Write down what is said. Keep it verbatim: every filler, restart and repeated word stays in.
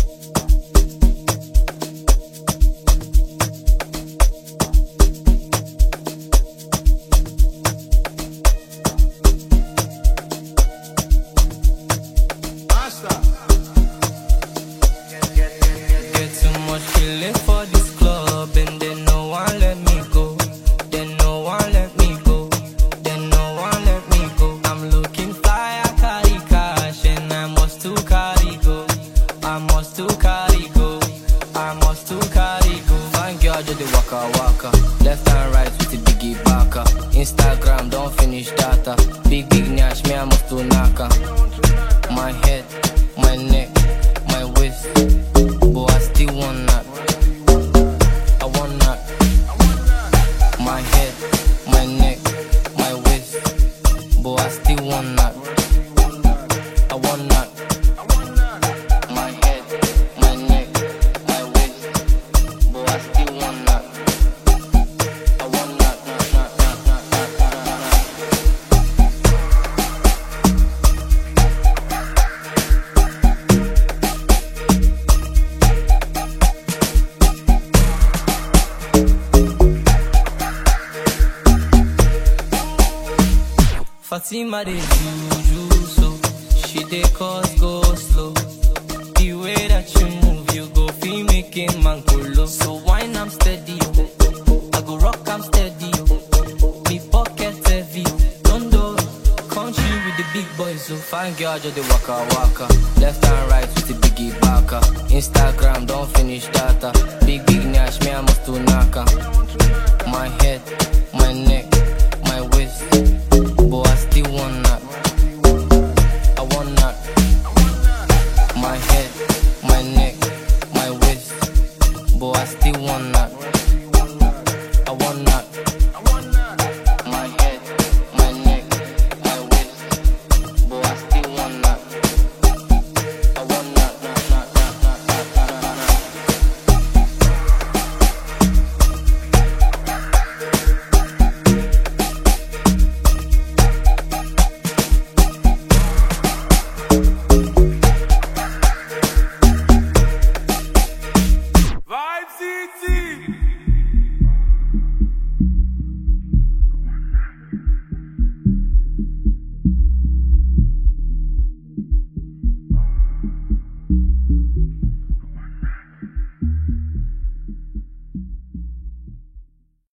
Fatima dey juju so, she dey cause go slow. The way that you move, you go feel making man go low. So wine I'm steady, oh. I go rock I'm steady, oh. Me pocket heavy, don't do country with the big boys. So fine girl just dey waka waka, left and right with the biggie baka. Instagram don't finish data.